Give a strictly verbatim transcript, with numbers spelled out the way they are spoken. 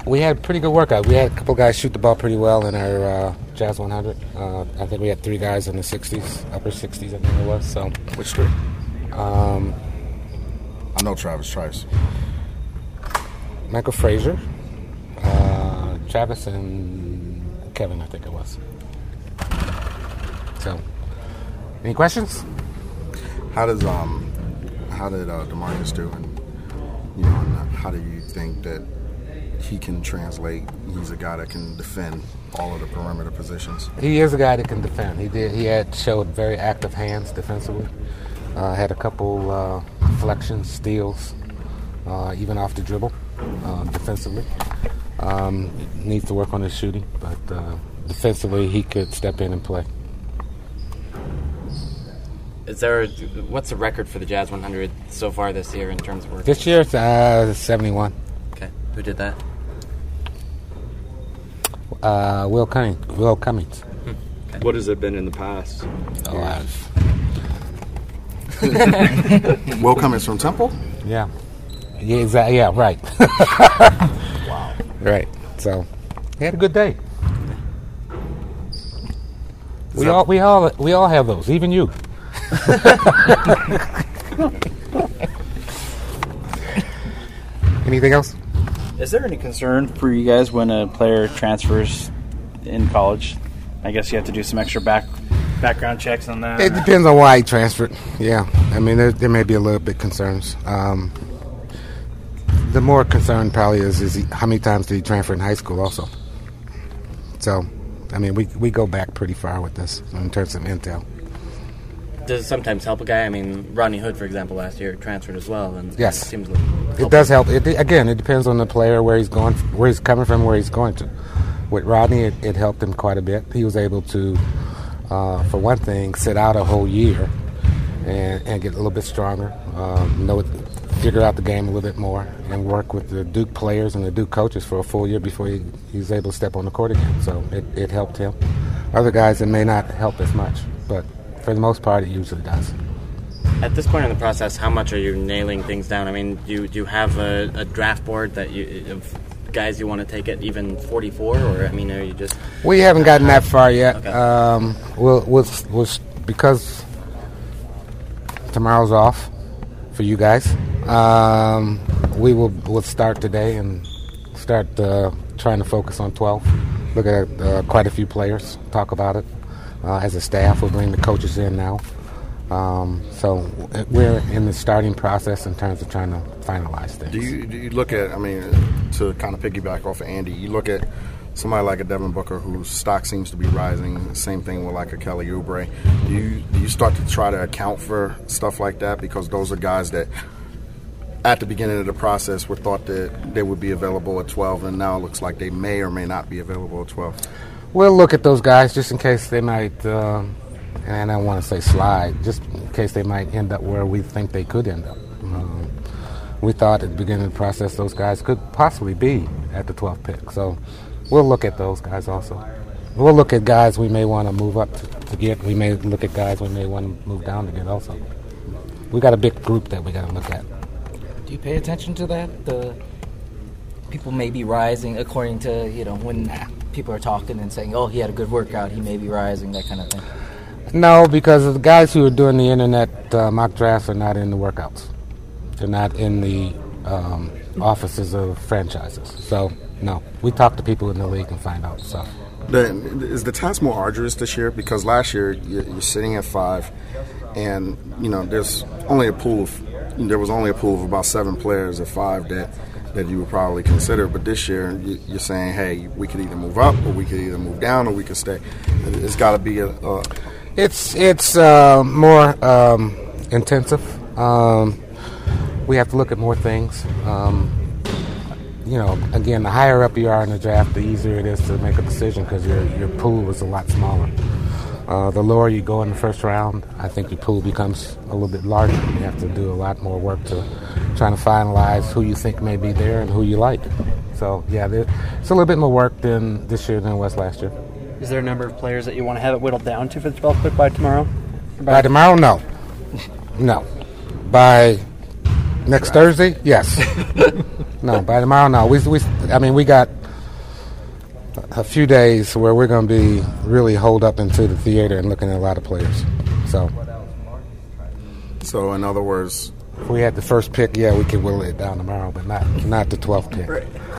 we had a pretty good workout. We had a couple guys shoot the ball pretty well in our uh, Jazz one hundred. Uh, I think we had three guys in the sixties, upper sixties, I think it was. So, which three? Um, I know Travis Trice. Michael Frazier, uh, Travis, and Kevin, I think it was. So, any questions? How does um, how did uh, DeMarcus do? And you know, and how do you think that he can translate? He's a guy that can defend all of the perimeter positions. He is a guy that can defend. He did. He had showed very active hands defensively. Uh, had a couple uh, deflections, steals, uh, even off the dribble, uh, defensively. Um, needs to work on his shooting, but uh, defensively he could step in and play. Is there? What's the record for the Jazz one hundred so far this year in terms of work? This year it's uh, seventy-one. Okay, who did that? Uh, Will Cummings. Will Cummings. Hmm. Okay. What has it been in the past? Oh, I've Will Cummings from Temple? Yeah. Yeah, exactly. Yeah, right. Wow. Right. So, he had a good day. Is we all, we all, we all have those. Even you. Anything else? Is there any concern for you guys when a player transfers in college? I guess you have to do some extra back background checks on that. It depends on why he transferred. Yeah, I mean there, there may be a little bit concerns. Um, the more concern probably is is he, how many times did he transfer in high school also? So, I mean we we go back pretty far with this in terms of intel. Does it sometimes help a guy? I mean, Rodney Hood, for example, last year transferred as well, and yes, it seems like it does help. It, again, it depends on the player, where he's going, where he's coming from, where he's going to. With Rodney, it, it helped him quite a bit. He was able to, uh, for one thing, sit out a whole year and, and get a little bit stronger, um, know, figure out the game a little bit more, and work with the Duke players and the Duke coaches for a full year before he, he was able to step on the court again. So it, it helped him. Other guys, it may not help as much, but for the most part, it usually does. At this point in the process, how much are you nailing things down? I mean, do you, do you have a, a draft board that you of guys you want to take at even forty-four, or I mean, are you just? We haven't gotten that far yet. Okay. Um, we'll, we'll, we'll, because tomorrow's off for you guys. Um, we will we'll start today and start uh, trying to focus on twelve. Look at uh, quite a few players, talk about it. Uh, as a staff, we'll bring the coaches in now. Um, so we're in the starting process in terms of trying to finalize things. Do you, do you look at, I mean, to kind of piggyback off of Andy, you look at somebody like a Devin Booker whose stock seems to be rising, same thing with like a Kelly Oubre. Do you, do you start to try to account for stuff like that? Because those are guys that at the beginning of the process were thought that they would be available at twelve, and now it looks like they may or may not be available at twelve. We'll look at those guys just in case they might, uh, and I don't want to say slide, just in case they might end up where we think they could end up. Um, we thought at the beginning of the process those guys could possibly be at the twelfth pick. So we'll look at those guys also. We'll look at guys we may want to move up to, to get. We may look at guys we may want to move down to get also. We got a big group that we got to look at. Do you pay attention to that? The people may be rising according to, you know, when people are talking and saying, oh, he had a good workout, he may be rising, that kind of thing. No, because the guys who are doing the internet uh, mock drafts are not in the workouts. They're not in the um, offices of franchises. So, no. We talk to people in the league and find out stuff. The, is the task more arduous this year? Because last year you're, you're sitting at five, and, you know, there's only a pool of, there was only a pool of about seven players at five that that you would probably consider, but this year you're saying, hey, we could either move up or we could either move down or we could stay. It's got to be a, a it's it's uh, more um, intensive. Um, we have to look at more things. Um, you know, again, the higher up you are in the draft, the easier it is to make a decision because your your pool is a lot smaller. Uh, the lower you go in the first round, I think your pool becomes a little bit larger. You have to do a lot more work to trying to finalize who you think may be there and who you like. So, yeah, there, it's a little bit more work than this year than it was last year. Is there a number of players that you want to have it whittled down to for the twelfth pick by tomorrow? By, by tomorrow, no. No. By next Thursday, yes. No, by tomorrow, no. We, we I mean, we got a few days where we're going to be really holed up into the theater and looking at a lot of players. So, so in other words, if we had the first pick, yeah, we could whittle it down tomorrow, but not not the twelfth pick.